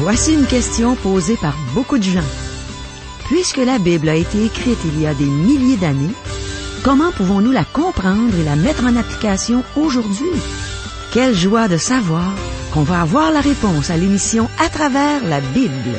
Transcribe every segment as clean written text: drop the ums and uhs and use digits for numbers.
Voici une question posée par beaucoup de gens. Puisque la Bible a été écrite il y a des milliers d'années, comment pouvons-nous la comprendre et la mettre en application aujourd'hui? Quelle joie de savoir qu'on va avoir la réponse à l'émission À travers la Bible.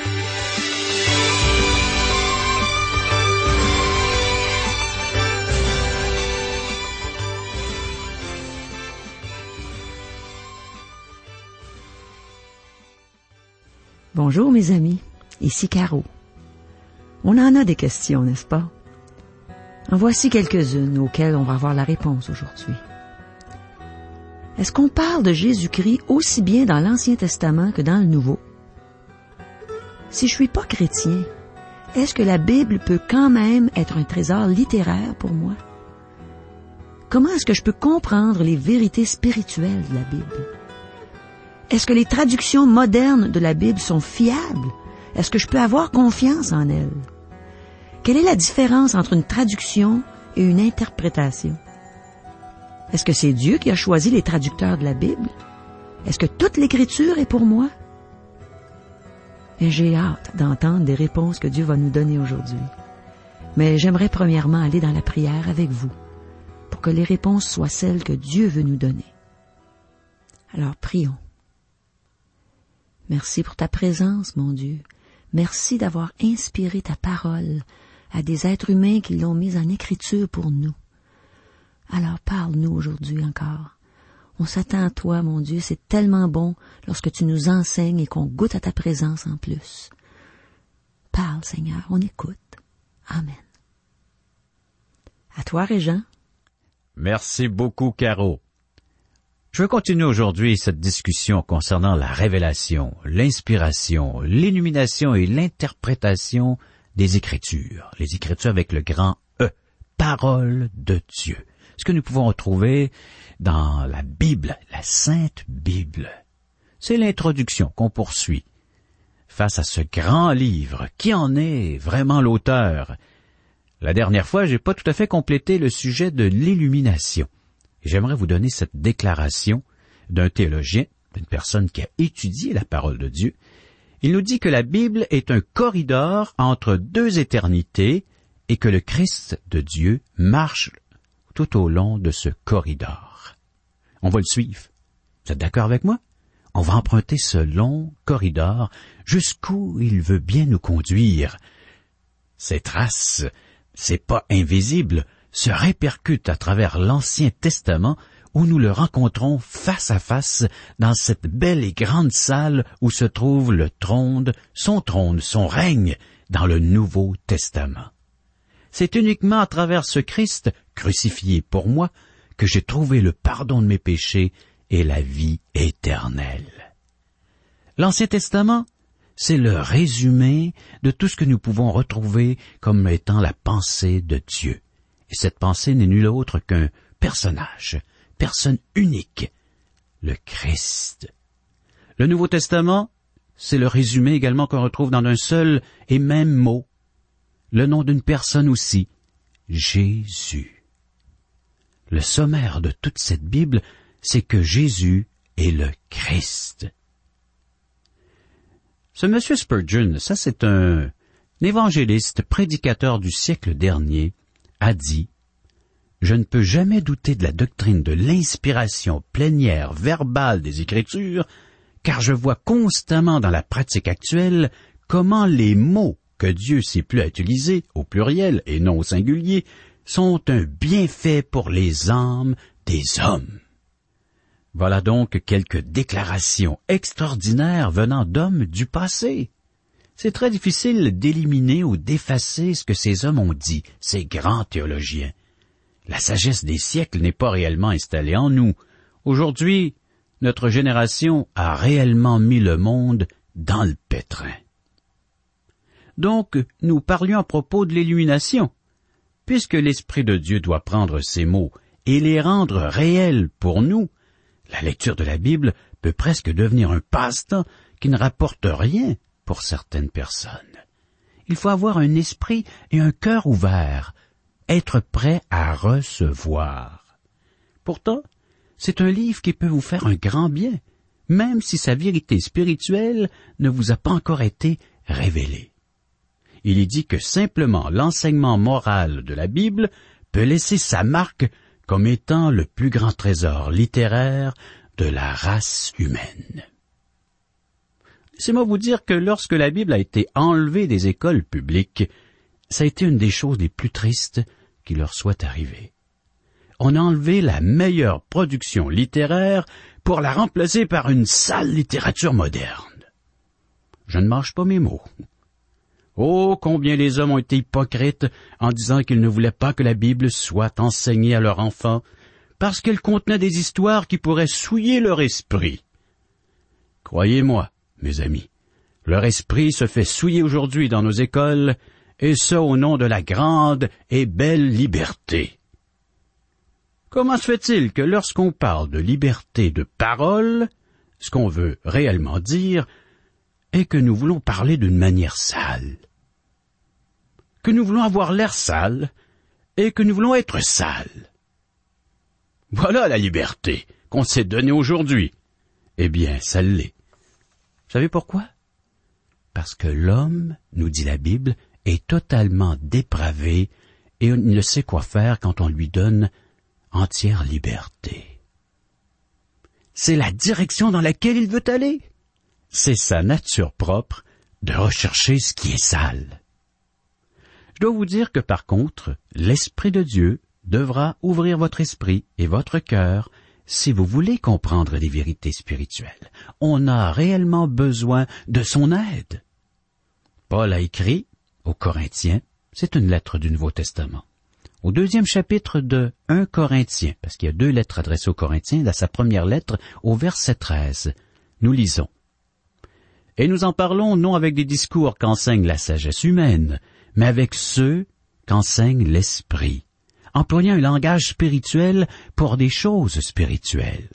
Bonjour mes amis, ici Caro. On en a des questions, n'est-ce pas? En voici quelques-unes auxquelles on va avoir la réponse aujourd'hui. Est-ce qu'on parle de Jésus-Christ aussi bien dans l'Ancien Testament que dans le Nouveau? Si je suis pas chrétien, est-ce que la Bible peut quand même être un trésor littéraire pour moi? Comment est-ce que je peux comprendre les vérités spirituelles de la Bible? Est-ce que les traductions modernes de la Bible sont fiables? Est-ce que je peux avoir confiance en elles? Quelle est la différence entre une traduction et une interprétation? Est-ce que c'est Dieu qui a choisi les traducteurs de la Bible? Est-ce que toute l'Écriture est pour moi? Et j'ai hâte d'entendre des réponses que Dieu va nous donner aujourd'hui. Mais j'aimerais premièrement aller dans la prière avec vous, pour que les réponses soient celles que Dieu veut nous donner. Alors prions. Merci pour ta présence, mon Dieu. Merci d'avoir inspiré ta parole à des êtres humains qui l'ont mise en écriture pour nous. Alors parle-nous aujourd'hui encore. On s'attend à toi, mon Dieu, c'est tellement bon lorsque tu nous enseignes et qu'on goûte à ta présence en plus. Parle, Seigneur, on écoute. Amen. À toi, Régent. Merci beaucoup, Caro. Je veux continuer aujourd'hui cette discussion concernant la révélation, l'inspiration, l'illumination et l'interprétation des Écritures. Les Écritures avec le grand E, parole de Dieu. Ce que nous pouvons retrouver dans la Bible, la Sainte Bible. C'est l'introduction qu'on poursuit face à ce grand livre. Qui en est vraiment l'auteur? La dernière fois, j'ai pas tout à fait complété le sujet de l'illumination. J'aimerais vous donner cette déclaration d'un théologien, d'une personne qui a étudié la parole de Dieu. Il nous dit que la Bible est un corridor entre deux éternités et que le Christ de Dieu marche tout au long de ce corridor. On va le suivre. Vous êtes d'accord avec moi? On va emprunter ce long corridor jusqu'où il veut bien nous conduire. Ces traces, c'est pas invisible, se répercute à travers l'Ancien Testament où nous le rencontrons face à face dans cette belle et grande salle où se trouve le trône, son règne dans le Nouveau Testament. C'est uniquement à travers ce Christ crucifié pour moi que j'ai trouvé le pardon de mes péchés et la vie éternelle. L'Ancien Testament, c'est le résumé de tout ce que nous pouvons retrouver comme étant la pensée de Dieu. Et cette pensée n'est nulle autre qu'un personnage, personne unique, le Christ. Le Nouveau Testament, c'est le résumé également qu'on retrouve dans un seul et même mot, le nom d'une personne aussi, Jésus. Le sommaire de toute cette Bible, c'est que Jésus est le Christ. Ce monsieur Spurgeon, ça c'est un évangéliste, prédicateur du siècle dernier, a dit « Je ne peux jamais douter de la doctrine de l'inspiration plénière verbale des Écritures, car je vois constamment dans la pratique actuelle comment les mots que Dieu s'est plu à utiliser, au pluriel et non au singulier, sont un bienfait pour les âmes des hommes. » Voilà donc quelques déclarations extraordinaires venant d'hommes du passé. C'est très difficile d'éliminer ou d'effacer ce que ces hommes ont dit, ces grands théologiens. La sagesse des siècles n'est pas réellement installée en nous. Aujourd'hui, notre génération a réellement mis le monde dans le pétrin. Donc, nous parlions à propos de l'illumination. Puisque l'Esprit de Dieu doit prendre ces mots et les rendre réels pour nous, la lecture de la Bible peut presque devenir un passe-temps qui ne rapporte rien pour certaines personnes. Il faut avoir un esprit et un cœur ouverts, être prêt à recevoir. Pourtant, c'est un livre qui peut vous faire un grand bien, même si sa vérité spirituelle ne vous a pas encore été révélée. Il y dit que simplement l'enseignement moral de la Bible peut laisser sa marque comme étant le plus grand trésor littéraire de la race humaine. Laissez-moi vous dire que lorsque la Bible a été enlevée des écoles publiques, ça a été une des choses les plus tristes qui leur soit arrivée. On a enlevé la meilleure production littéraire pour la remplacer par une sale littérature moderne. Je ne mâche pas mes mots. Oh, combien les hommes ont été hypocrites en disant qu'ils ne voulaient pas que la Bible soit enseignée à leurs enfants, parce qu'elle contenait des histoires qui pourraient souiller leur esprit. Croyez-moi, mes amis, leur esprit se fait souiller aujourd'hui dans nos écoles, et ce au nom de la grande et belle liberté. Comment se fait-il que lorsqu'on parle de liberté de parole, ce qu'on veut réellement dire est que nous voulons parler d'une manière sale, que nous voulons avoir l'air sale et que nous voulons être sales? Voilà la liberté qu'on s'est donnée aujourd'hui. Eh bien, ça l'est. Vous savez pourquoi? Parce que l'homme, nous dit la Bible, est totalement dépravé et il ne sait quoi faire quand on lui donne entière liberté. C'est la direction dans laquelle il veut aller. C'est sa nature propre de rechercher ce qui est sale. Je dois vous dire que par contre, l'Esprit de Dieu devra ouvrir votre esprit et votre cœur si vous voulez comprendre les vérités spirituelles. On a réellement besoin de son aide. Paul a écrit aux Corinthiens, c'est une lettre du Nouveau Testament, au 2e chapitre de 1 Corinthiens, parce qu'il y a 2 lettres adressées aux Corinthiens, dans sa première lettre, au verset 13, nous lisons. « Et nous en parlons non avec des discours qu'enseigne la sagesse humaine, mais avec ceux qu'enseigne l'Esprit, employant un langage spirituel pour des choses spirituelles. »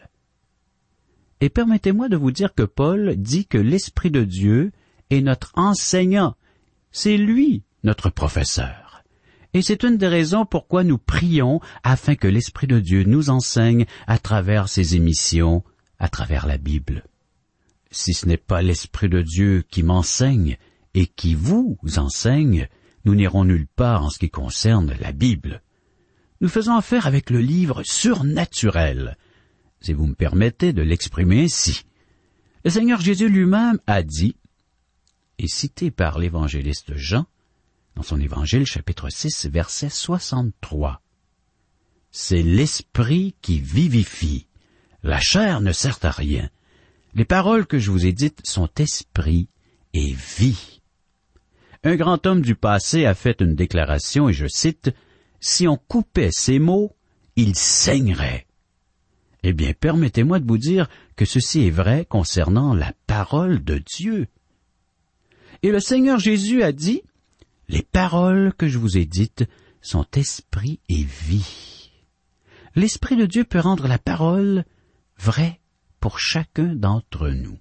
Et permettez-moi de vous dire que Paul dit que l'Esprit de Dieu est notre enseignant. C'est lui, notre professeur. Et c'est une des raisons pourquoi nous prions afin que l'Esprit de Dieu nous enseigne à travers ses émissions, à travers la Bible. Si ce n'est pas l'Esprit de Dieu qui m'enseigne et qui vous enseigne, nous n'irons nulle part en ce qui concerne la Bible. Nous faisons affaire avec le livre surnaturel, si vous me permettez de l'exprimer ainsi. Le Seigneur Jésus lui-même a dit, et cité par l'évangéliste Jean, dans son évangile chapitre 6, verset 63. « C'est l'esprit qui vivifie. La chair ne sert à rien. Les paroles que je vous ai dites sont esprit et vie. » Un grand homme du passé a fait une déclaration, et je cite, « Si on coupait ces mots, ils saigneraient. » Eh bien, permettez-moi de vous dire que ceci est vrai concernant la parole de Dieu. Et le Seigneur Jésus a dit, « Les paroles que je vous ai dites sont esprit et vie. » L'Esprit de Dieu peut rendre la parole vraie pour chacun d'entre nous.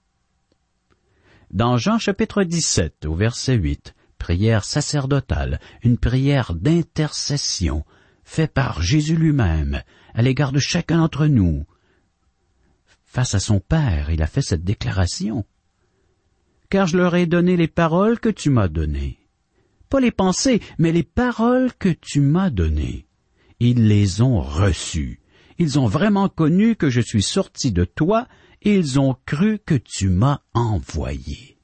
Dans Jean chapitre 17, au verset 8, prière sacerdotale, une prière d'intercession, faite par Jésus lui-même à l'égard de chacun d'entre nous. Face à son Père, il a fait cette déclaration. « Car je leur ai donné les paroles que tu m'as données. » Pas les pensées, mais les paroles que tu m'as données. Ils les ont reçues. Ils ont vraiment connu que je suis sorti de toi et ils ont cru que tu m'as envoyé.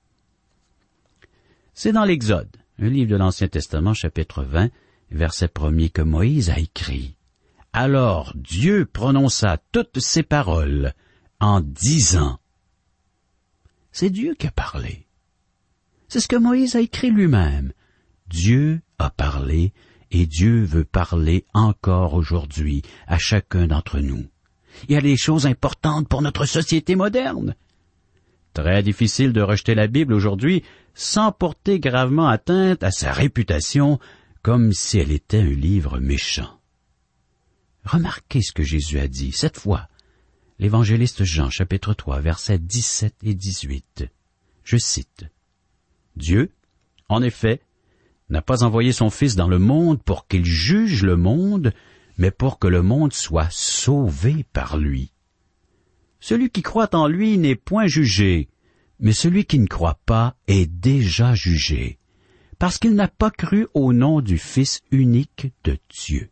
C'est dans l'Exode, un livre de l'Ancien Testament, chapitre 20, verset 1er, que Moïse a écrit. « Alors Dieu prononça toutes ces paroles en disant. » C'est Dieu qui a parlé. C'est ce que Moïse a écrit lui-même. Dieu a parlé et Dieu veut parler encore aujourd'hui à chacun d'entre nous. Il y a des choses importantes pour notre société moderne. Très difficile de rejeter la Bible aujourd'hui sans porter gravement atteinte à sa réputation comme si elle était un livre méchant. Remarquez ce que Jésus a dit cette fois. L'évangéliste Jean, chapitre 3, versets 17 et 18. Je cite. « Dieu, en effet, n'a pas envoyé son Fils dans le monde pour qu'il juge le monde, mais pour que le monde soit sauvé par lui. Celui qui croit en lui n'est point jugé, mais celui qui ne croit pas est déjà jugé, parce qu'il n'a pas cru au nom du Fils unique de Dieu.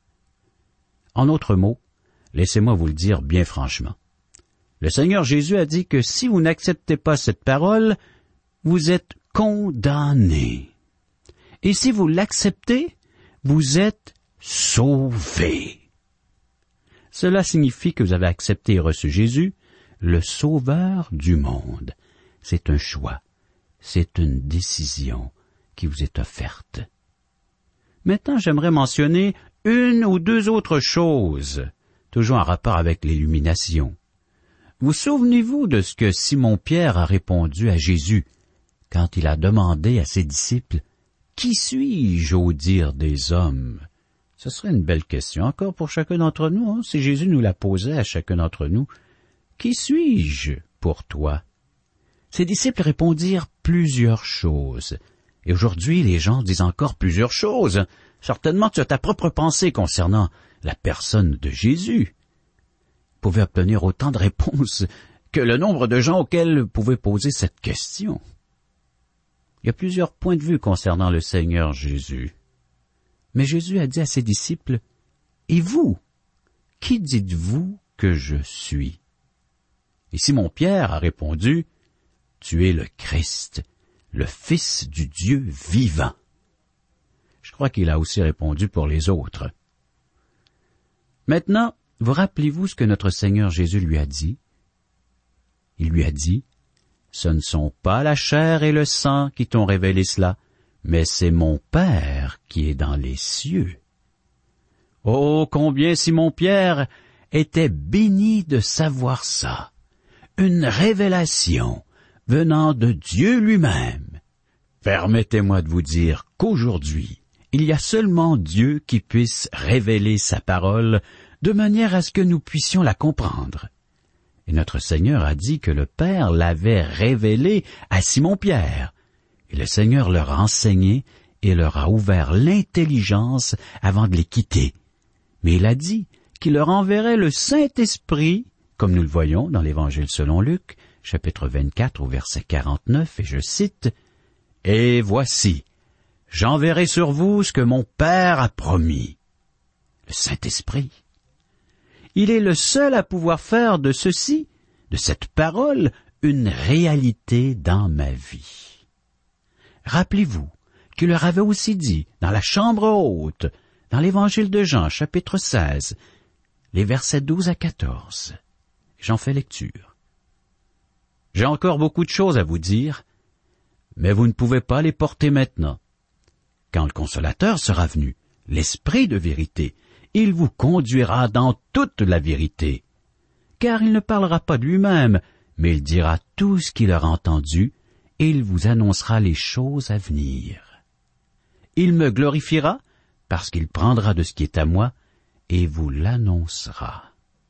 En d'autres mots, laissez-moi vous le dire bien franchement. Le Seigneur Jésus a dit que si vous n'acceptez pas cette parole, vous êtes condamnés. Et si vous l'acceptez, vous êtes sauvés. Cela signifie que vous avez accepté et reçu Jésus, le Sauveur du monde. C'est un choix, c'est une décision qui vous est offerte. Maintenant, j'aimerais mentionner une ou deux autres choses, toujours en rapport avec l'illumination. Vous souvenez-vous de ce que Simon-Pierre a répondu à Jésus quand il a demandé à ses disciples « Qui suis-je au dire des hommes ?» Ce serait une belle question encore pour chacun d'entre nous, hein, si Jésus nous la posait à chacun d'entre nous. « Qui suis-je pour toi ?» Ses disciples répondirent plusieurs choses. Et aujourd'hui, les gens disent encore plusieurs choses. Certainement, tu as ta propre pensée concernant la personne de Jésus. Vous pouvez obtenir autant de réponses que le nombre de gens auxquels vous pouvez poser cette question. Il y a plusieurs points de vue concernant le Seigneur Jésus. Mais Jésus a dit à ses disciples, « Et vous, qui dites-vous que je suis ?» Et Simon-Pierre a répondu, « Tu es le Christ, le Fils du Dieu vivant. » Je crois qu'il a aussi répondu pour les autres. Maintenant, vous rappelez-vous ce que notre Seigneur Jésus lui a dit? Il lui a dit, « Ce ne sont pas la chair et le sang qui t'ont révélé cela, mais c'est mon Père qui est dans les cieux. » Oh, combien Simon-Pierre était béni de savoir ça! Une révélation venant de Dieu lui-même. Permettez-moi de vous dire qu'aujourd'hui, il y a seulement Dieu qui puisse révéler sa parole de manière à ce que nous puissions la comprendre. Et notre Seigneur a dit que le Père l'avait révélé à Simon-Pierre. Et le Seigneur leur a enseigné et leur a ouvert l'intelligence avant de les quitter. Mais il a dit qu'il leur enverrait le Saint-Esprit, comme nous le voyons dans l'Évangile selon Luc, chapitre 24 au verset 49, et je cite, « Et voici, j'enverrai sur vous ce que mon Père a promis. » Le Saint-Esprit. Il est le seul à pouvoir faire de ceci, de cette parole, une réalité dans ma vie. Rappelez-vous qu'il leur avait aussi dit, dans la chambre haute, dans l'Évangile de Jean, chapitre 16, les versets 12 à 14. J'en fais lecture. « J'ai encore beaucoup de choses à vous dire, mais vous ne pouvez pas les porter maintenant. Quand le Consolateur sera venu, l'Esprit de vérité, il vous conduira dans toute la vérité. Car il ne parlera pas de lui-même, mais il dira tout ce qu'il aura entendu, et il vous annoncera les choses à venir. Il me glorifiera, parce qu'il prendra de ce qui est à moi, et vous l'annoncera. »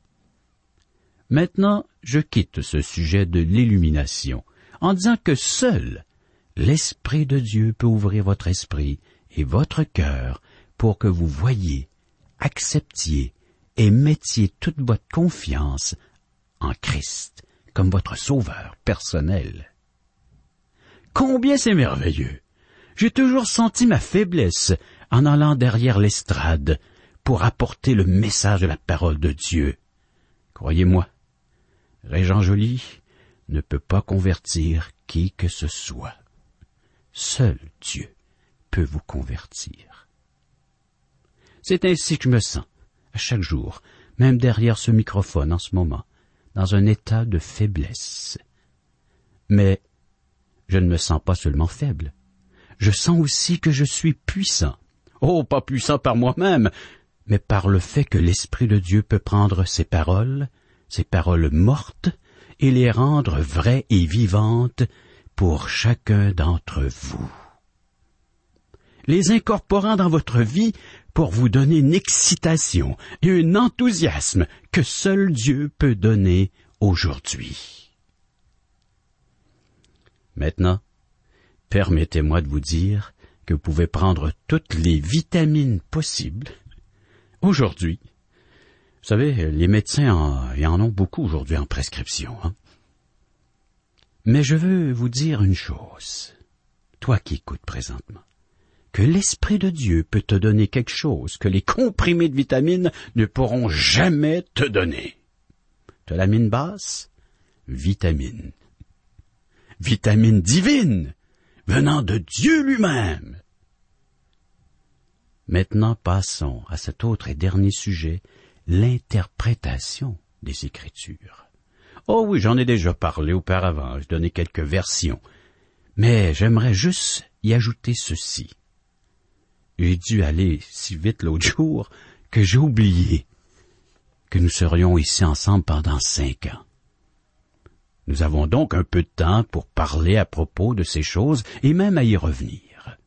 Maintenant, je quitte ce sujet de l'illumination, en disant que seul l'Esprit de Dieu peut ouvrir votre esprit et votre cœur pour que vous voyiez, acceptiez et mettiez toute votre confiance en Christ comme votre sauveur personnel. Combien c'est merveilleux! J'ai toujours senti ma faiblesse en allant derrière l'estrade pour apporter le message de la parole de Dieu. Croyez-moi, Régent Joly ne peut pas convertir qui que ce soit. Seul Dieu peut vous convertir. C'est ainsi que je me sens, à chaque jour, même derrière ce microphone en ce moment, dans un état de faiblesse. Mais je ne me sens pas seulement faible. Je sens aussi que je suis puissant. Oh, pas puissant par moi-même, mais par le fait que l'Esprit de Dieu peut prendre ces paroles mortes, et les rendre vraies et vivantes pour chacun d'entre vous. Les incorporant dans votre vie pour vous donner une excitation et un enthousiasme que seul Dieu peut donner aujourd'hui. Maintenant, permettez-moi de vous dire que vous pouvez prendre toutes les vitamines possibles aujourd'hui Vous savez, les médecins y en ont beaucoup aujourd'hui en prescription. Mais je veux vous dire une chose, toi qui écoutes présentement, que l'Esprit de Dieu peut te donner quelque chose que les comprimés de vitamines ne pourront jamais te donner. Tu as la mine basse? Vitamine. Vitamine divine, venant de Dieu lui-même. Maintenant, passons à cet autre et dernier sujet, l'interprétation des Écritures. Oh oui, j'en ai déjà parlé auparavant, j'ai donné quelques versions, mais j'aimerais juste y ajouter ceci. J'ai dû aller si vite l'autre jour que j'ai oublié que nous serions ici ensemble pendant 5 ans. Nous avons donc un peu de temps pour parler à propos de ces choses et même à y revenir.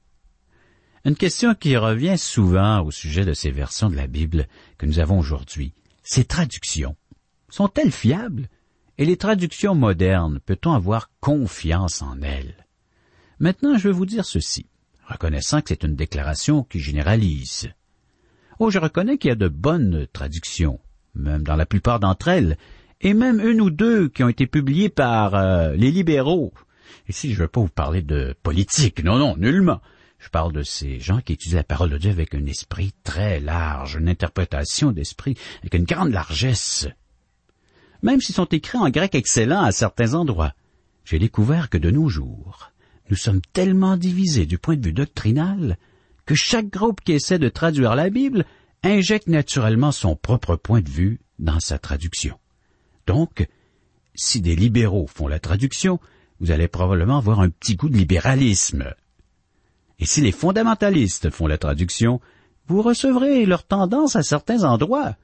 Une question qui revient souvent au sujet de ces versions de la Bible que nous avons aujourd'hui, ces traductions. Sont-elles fiables? Et les traductions modernes, peut-on avoir confiance en elles? Maintenant, je vais vous dire ceci, reconnaissant que c'est une déclaration qui généralise. Oh, je reconnais qu'il y a de bonnes traductions, même dans la plupart d'entre elles, et même une ou deux qui ont été publiées par les libéraux. Ici, je ne veux pas vous parler de politique, non, nullement. Je parle de ces gens qui étudient la parole de Dieu avec un esprit très large, une interprétation d'esprit avec une grande largesse. Même s'ils sont écrits en grec excellent à certains endroits, j'ai découvert que de nos jours, nous sommes tellement divisés du point de vue doctrinal que chaque groupe qui essaie de traduire la Bible injecte naturellement son propre point de vue dans sa traduction. Donc, si des libéraux font la traduction, vous allez probablement avoir un petit goût de libéralisme. Et si les fondamentalistes font la traduction, vous recevrez leur tendance à certains endroits.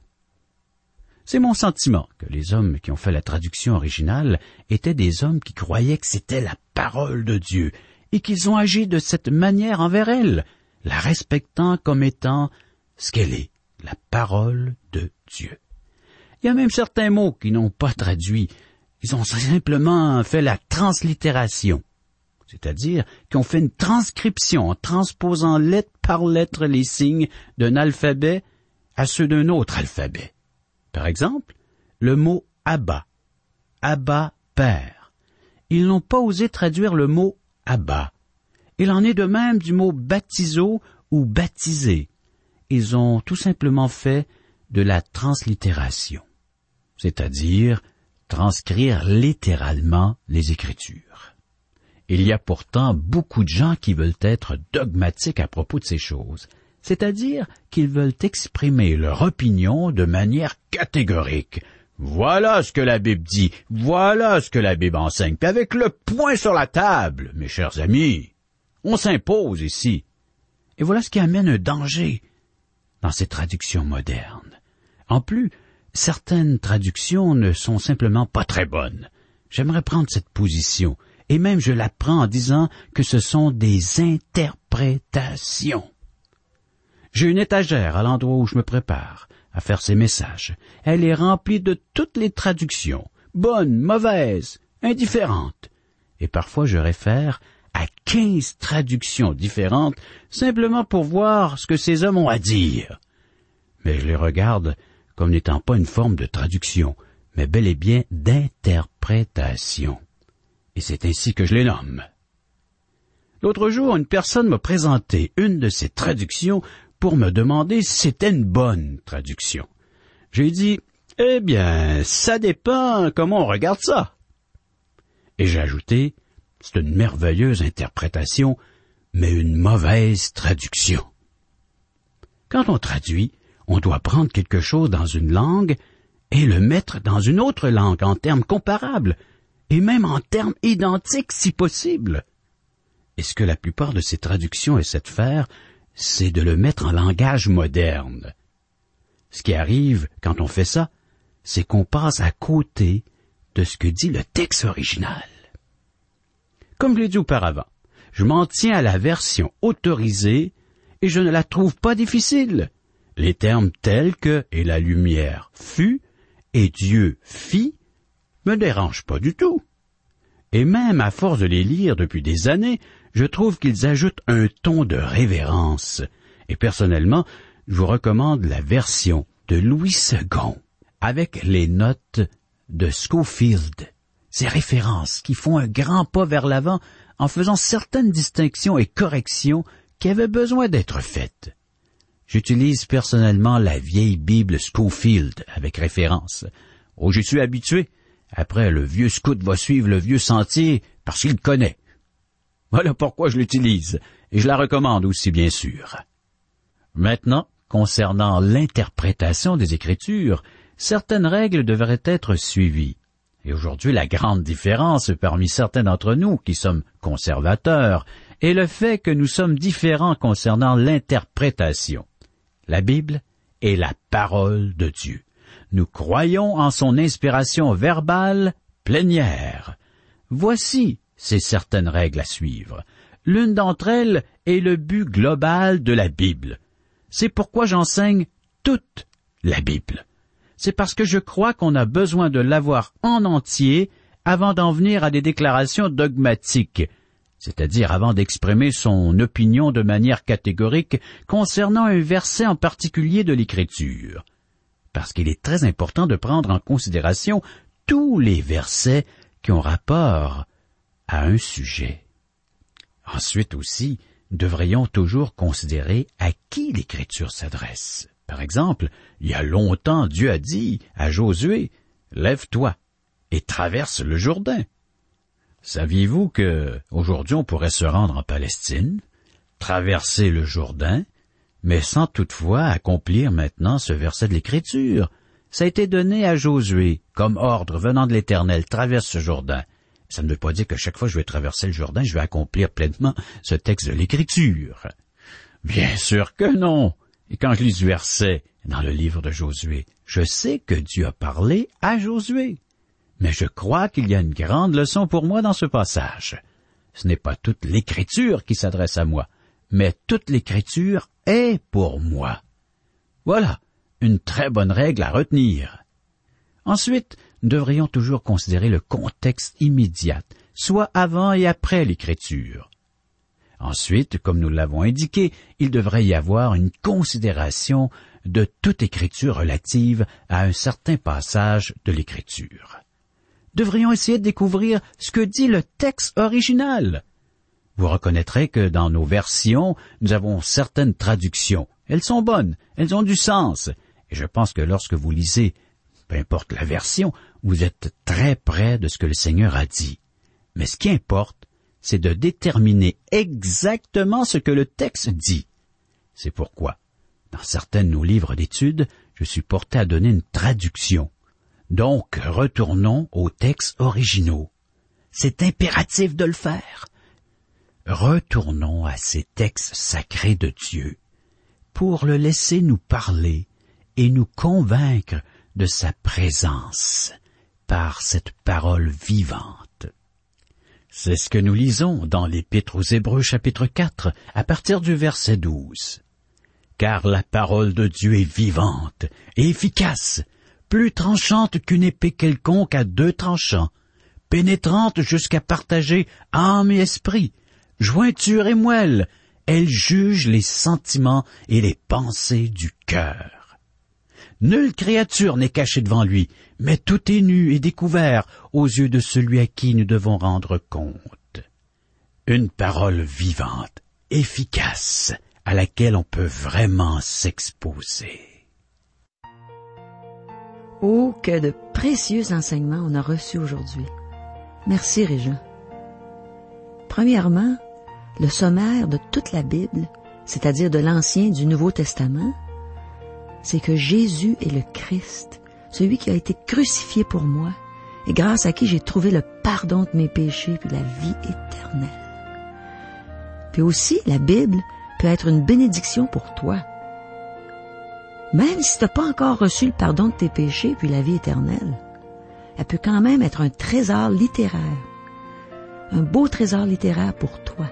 C'est mon sentiment que les hommes qui ont fait la traduction originale étaient des hommes qui croyaient que c'était la parole de Dieu et qu'ils ont agi de cette manière envers elle, la respectant comme étant ce qu'elle est, la parole de Dieu. Il y a même certains mots qui n'ont pas traduit, ils ont simplement fait la translittération, c'est-à-dire qu'ils ont fait une transcription en transposant lettre par lettre les signes d'un alphabet à ceux d'un autre alphabet. Par exemple, le mot « Abba »,« Abba, Père ». Ils n'ont pas osé traduire le mot « Abba ». Il en est de même du mot « baptizo » ou « baptisé ». Ils ont tout simplement fait de la translittération, c'est-à-dire transcrire littéralement les Écritures. Il y a pourtant beaucoup de gens qui veulent être dogmatiques à propos de ces choses, c'est-à-dire qu'ils veulent exprimer leur opinion de manière catégorique. Voilà ce que la Bible dit, voilà ce que la Bible enseigne, puis avec le poing sur la table, mes chers amis. On s'impose ici. Et voilà ce qui amène un danger dans ces traductions modernes. En plus, certaines traductions ne sont simplement pas très bonnes. J'aimerais prendre cette position, et même je la prends en disant que ce sont des interprétations. J'ai une étagère à l'endroit où je me prépare à faire ces messages. Elle est remplie de toutes les traductions, bonnes, mauvaises, indifférentes. Et parfois je réfère à 15 traductions différentes simplement pour voir ce que ces hommes ont à dire. Mais je les regarde comme n'étant pas une forme de traduction, mais bel et bien d'interprétation. Et c'est ainsi que je les nomme. L'autre jour, une personne m'a présenté une de ces traductions pour me demander si c'était une bonne traduction. J'ai dit, eh bien, ça dépend comment on regarde ça. Et j'ai ajouté, c'est une merveilleuse interprétation, mais une mauvaise traduction. Quand on traduit, on doit prendre quelque chose dans une langue et le mettre dans une autre langue en termes comparables, et même en termes identiques si possible. Et ce que la plupart de ces traductions essaient de faire, c'est de le mettre en langage moderne. Ce qui arrive quand on fait ça, c'est qu'on passe à côté de ce que dit le texte original. Comme je l'ai dit auparavant, je m'en tiens à la version autorisée et je ne la trouve pas difficile. Les termes tels que « et la lumière fut » et « Dieu fit » me dérangent pas du tout. Et même à force de les lire depuis des années, je trouve qu'ils ajoutent un ton de révérence. Et personnellement, je vous recommande la version de Louis II, avec les notes de Scofield, ces références qui font un grand pas vers l'avant en faisant certaines distinctions et corrections qui avaient besoin d'être faites. J'utilise personnellement la vieille Bible Scofield avec référence. Oh, j'y suis habitué. Après, le vieux scout va suivre le vieux sentier parce qu'il le connaît. Voilà pourquoi je l'utilise, et je la recommande aussi, bien sûr. Maintenant, concernant l'interprétation des Écritures, certaines règles devraient être suivies. Et aujourd'hui, la grande différence parmi certains d'entre nous qui sommes conservateurs est le fait que nous sommes différents concernant l'interprétation. La Bible est la parole de Dieu. Nous croyons en son inspiration verbale plénière. Voici ces certaines règles à suivre. L'une d'entre elles est le but global de la Bible. C'est pourquoi j'enseigne toute la Bible. C'est parce que je crois qu'on a besoin de l'avoir en entier avant d'en venir à des déclarations dogmatiques, c'est-à-dire avant d'exprimer son opinion de manière catégorique concernant un verset en particulier de l'Écriture. Parce qu'il est très important de prendre en considération tous les versets qui ont rapport à un sujet. Ensuite aussi, nous devrions toujours considérer à qui l'Écriture s'adresse. Par exemple, il y a longtemps, Dieu a dit à Josué, « Lève-toi et traverse le Jourdain. » Saviez-vous que aujourd'hui on pourrait se rendre en Palestine, traverser le Jourdain, mais sans toutefois accomplir maintenant ce verset de l'Écriture? Ça a été donné à Josué comme ordre venant de l'Éternel, traverse ce Jourdain. Ça ne veut pas dire que chaque fois que je vais traverser le Jourdain, je vais accomplir pleinement ce texte de l'Écriture. Bien sûr que non. Et quand je lis ce verset dans le livre de Josué, je sais que Dieu a parlé à Josué. Mais je crois qu'il y a une grande leçon pour moi dans ce passage. Ce n'est pas toute l'Écriture qui s'adresse à moi, mais toute l'Écriture est pour moi. Voilà, une très bonne règle à retenir. Ensuite, nous devrions toujours considérer le contexte immédiat, soit avant et après l'Écriture. Ensuite, comme nous l'avons indiqué, il devrait y avoir une considération de toute écriture relative à un certain passage de l'Écriture. Devrions essayer de découvrir ce que dit le texte original. Vous reconnaîtrez que dans nos versions, nous avons certaines traductions. Elles sont bonnes, elles ont du sens. Et je pense que lorsque vous lisez, peu importe la version, vous êtes très près de ce que le Seigneur a dit. Mais ce qui importe, c'est de déterminer exactement ce que le texte dit. C'est pourquoi, dans certains de nos livres d'études, je suis porté à donner une traduction. Donc, retournons aux textes originaux. C'est impératif de le faire. Retournons à ces textes sacrés de Dieu pour le laisser nous parler et nous convaincre de sa présence par cette parole vivante. C'est ce que nous lisons dans l'Épître aux Hébreux chapitre 4 à partir du verset 12. « Car la parole de Dieu est vivante et efficace, plus tranchante qu'une épée quelconque à 2 tranchants, pénétrante jusqu'à partager âme et esprit, jointure et moelle, elle juge les sentiments et les pensées du cœur. Nulle créature n'est cachée devant lui, mais tout est nu et découvert aux yeux de celui à qui nous devons rendre compte. » Une parole vivante, efficace, à laquelle on peut vraiment s'exposer. Oh, que de précieux enseignements on a reçus aujourd'hui. Merci, Régent. Premièrement, le sommaire de toute la Bible, c'est-à-dire de l'Ancien et du Nouveau Testament, c'est que Jésus est le Christ, celui qui a été crucifié pour moi, et grâce à qui j'ai trouvé le pardon de mes péchés puis la vie éternelle. Puis aussi, la Bible peut être une bénédiction pour toi. Même si tu n'as pas encore reçu le pardon de tes péchés puis la vie éternelle, elle peut quand même être un trésor littéraire, un beau trésor littéraire pour toi.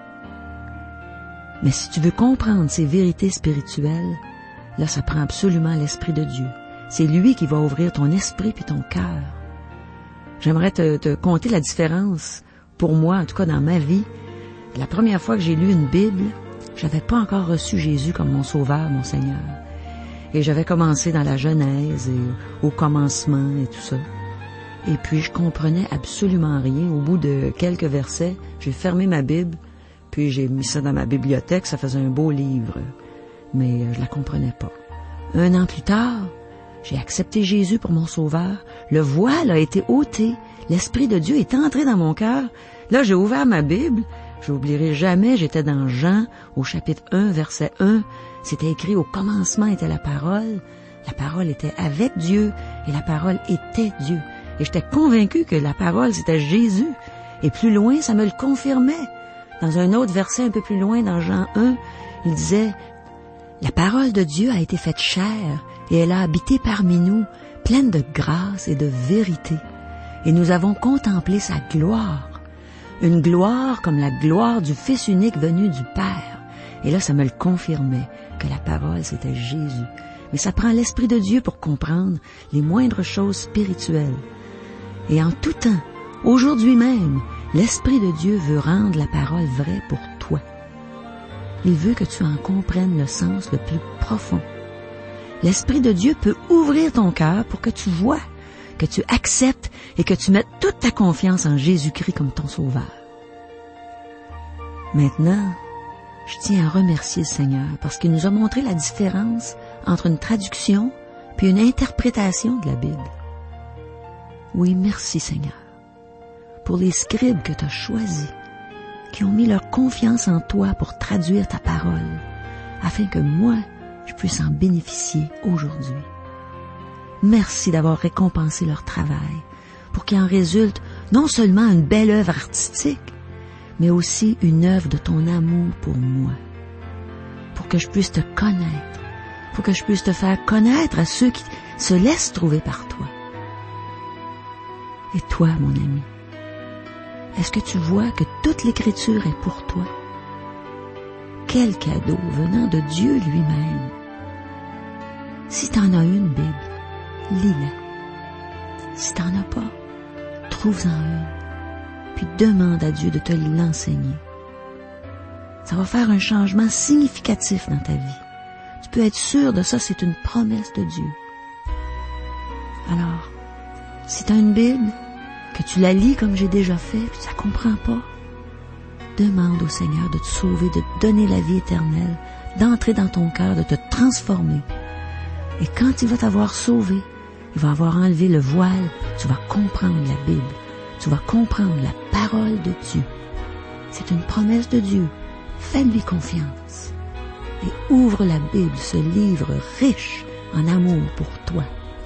Mais si tu veux comprendre ces vérités spirituelles, là, ça prend absolument l'Esprit de Dieu. C'est lui qui va ouvrir ton esprit puis ton cœur. J'aimerais te conter la différence, pour moi, en tout cas dans ma vie. La première fois que j'ai lu une Bible, j'avais pas encore reçu Jésus comme mon Sauveur, mon Seigneur. Et j'avais commencé dans la Genèse et au commencement et tout ça. Et puis je comprenais absolument rien. Au bout de quelques versets, j'ai fermé ma Bible, puis j'ai mis ça dans ma bibliothèque. Ça faisait un beau livre, mais je la comprenais pas. 1 an plus tard, j'ai accepté Jésus pour mon sauveur. Le voile a été ôté. L'Esprit de Dieu est entré dans mon cœur. Là, j'ai ouvert ma Bible. Je n'oublierai jamais, j'étais dans Jean, au chapitre 1, verset 1. C'était écrit, au commencement était la parole. La parole était avec Dieu et la parole était Dieu. Et j'étais convaincu que la parole, c'était Jésus. Et plus loin, ça me le confirmait. Dans un autre verset un peu plus loin, dans Jean 1, il disait, « La parole de Dieu a été faite chair et elle a habité parmi nous, pleine de grâce et de vérité. Et nous avons contemplé sa gloire. Une gloire comme la gloire du Fils unique venu du Père. » Et là, ça me le confirmait, que la parole, c'était Jésus. Mais ça prend l'Esprit de Dieu pour comprendre les moindres choses spirituelles. Et en tout temps, aujourd'hui même, l'Esprit de Dieu veut rendre la parole vraie pour toi. Il veut que tu en comprennes le sens le plus profond. L'Esprit de Dieu peut ouvrir ton cœur pour que tu vois, que tu acceptes et que tu mettes toute ta confiance en Jésus-Christ comme ton sauveur. Maintenant, je tiens à remercier le Seigneur parce qu'il nous a montré la différence entre une traduction puis une interprétation de la Bible. Oui, merci Seigneur pour les scribes que tu as choisis, qui ont mis leur confiance en toi pour traduire ta parole, afin que moi, je puisse en bénéficier aujourd'hui. Merci d'avoir récompensé leur travail, pour qu'il en résulte non seulement une belle œuvre artistique, mais aussi une œuvre de ton amour pour moi, pour que je puisse te connaître, pour que je puisse te faire connaître à ceux qui se laissent trouver par toi. Et toi, mon ami, est-ce que tu vois que toute l'Écriture est pour toi? Quel cadeau venant de Dieu lui-même! Si tu en as une Bible, lis-la. Si tu n'en as pas, trouve-en une, puis demande à Dieu de te l'enseigner. Ça va faire un changement significatif dans ta vie. Tu peux être sûr de ça, c'est une promesse de Dieu. Alors, si tu as une Bible, que tu la lis comme j'ai déjà fait, puis tu la comprends pas, demande au Seigneur de te sauver, de te donner la vie éternelle, d'entrer dans ton cœur, de te transformer. Et quand il va t'avoir sauvé, il va avoir enlevé le voile, tu vas comprendre la Bible, tu vas comprendre la parole de Dieu. C'est une promesse de Dieu. Fais-lui confiance et ouvre la Bible, ce livre riche en amour pour toi.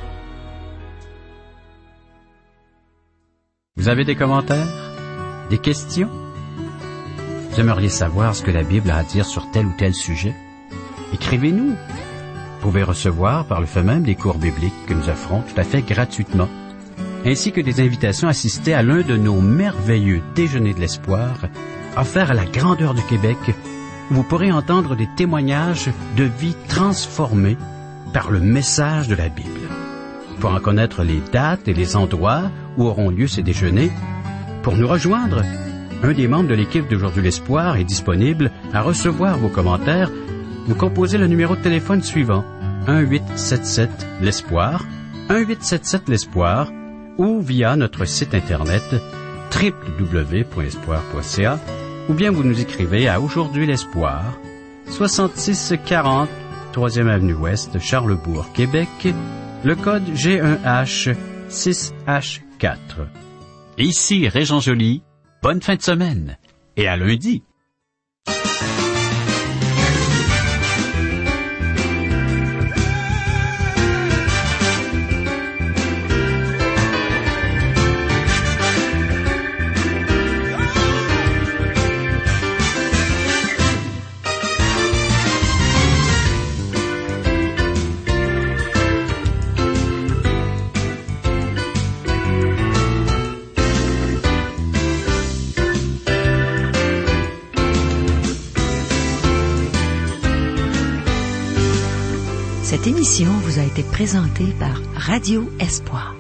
Vous avez des commentaires? Des questions? Vous aimeriez savoir ce que la Bible a à dire sur tel ou tel sujet? Écrivez-nous. Vous pouvez recevoir par le fait même des cours bibliques que nous offrons tout à fait gratuitement, ainsi que des invitations à assister à l'un de nos merveilleux déjeuners de l'espoir, offerts à la grandeur du Québec, où vous pourrez entendre des témoignages de vie transformées par le message de la Bible. Pour en connaître les dates et les endroits où auront lieu ces déjeuners, pour nous rejoindre, un des membres de l'équipe d'Aujourd'hui l'Espoir est disponible à recevoir vos commentaires. Vous composez le numéro de téléphone suivant, 1-877-l'Espoir, 1-877-l'Espoir, ou via notre site internet www.espoir.ca, ou bien vous nous écrivez à Aujourd'hui l'Espoir, 6640 3e Avenue Ouest, Charlebourg, Québec, le code G1H 6H4. Ici Régent Joly, bonne fin de semaine et à lundi. Cette émission vous a été présentée par Radio Espoir.